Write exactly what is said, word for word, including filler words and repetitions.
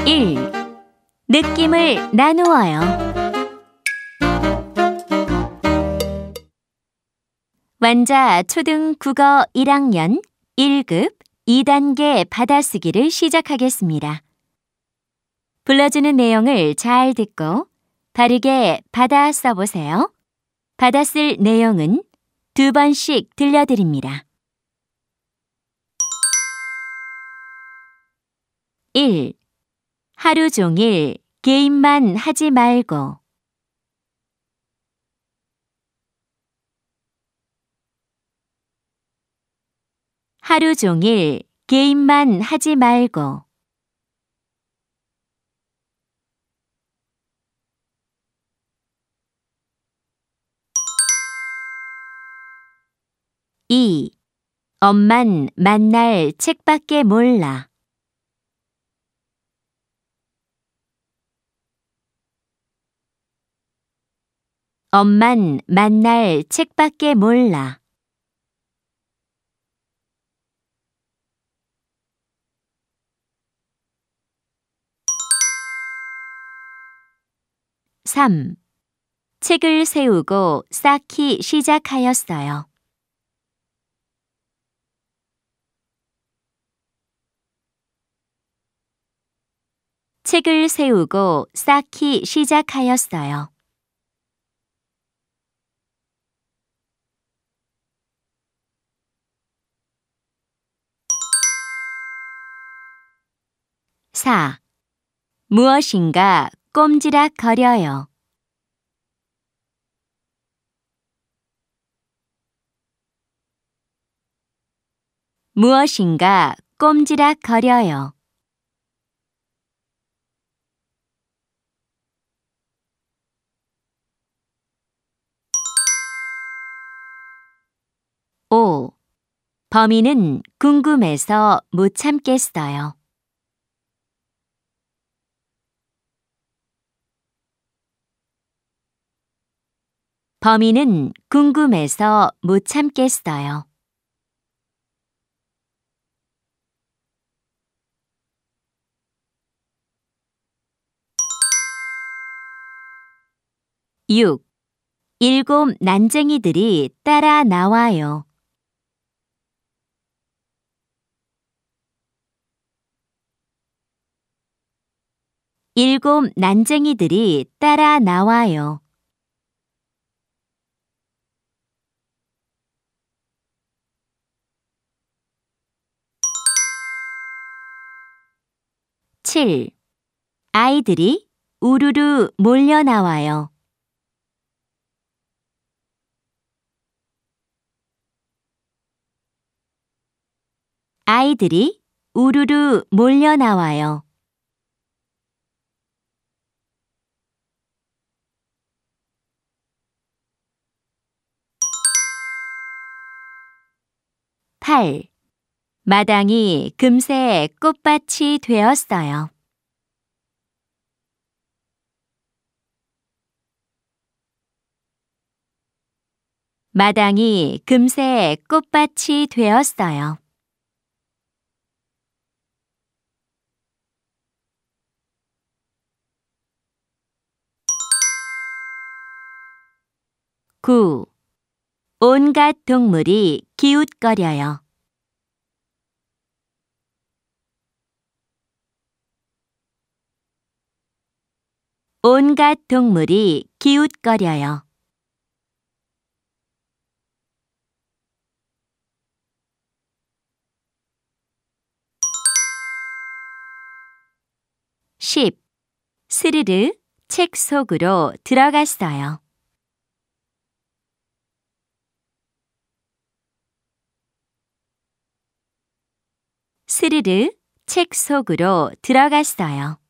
일. 느낌을 나누어요. 완자 초등 국어 일 학년 일 급 이 단계 받아쓰기를 시작하겠습니다. 불러주는 내용을 잘 듣고 바르게 받아 써보세요. 받아쓸 내용은 두 번씩 들려드립니다. 일. 하루 종일 게임만 하지 말고. 하루 종일 게임만 하지 말고. 이. 엄만 만날 책밖에 몰라. 엄만 만날 책밖에 몰라. 삼. 책을 세우고 쌓기 시작하였어요. 책을 세우고 쌓기 시작하였어요. 사. 무엇인가 꼼지락거려요. 무엇인가 꼼지락거려요. 오. 범인은 궁금해서 못 참겠어요. 범인은 궁금해서 못 참겠어요. 육. 일곱 난쟁이들이 따라 나와요. 일곱 난쟁이들이 따라 나와요. 칠. 아이들이 우르르 몰려 나와요. 아이들이 우르르 몰려 나와요. 팔. 마당이 금세 꽃밭이 되었어요. 마당이 금세 꽃밭이 되었어요. 구. 온갖 동물이 기웃거려요. 온갖 동물이 기웃거려요. 십. 스르르 책 속으로 들어갔어요. 스르르 책 속으로 들어갔어요.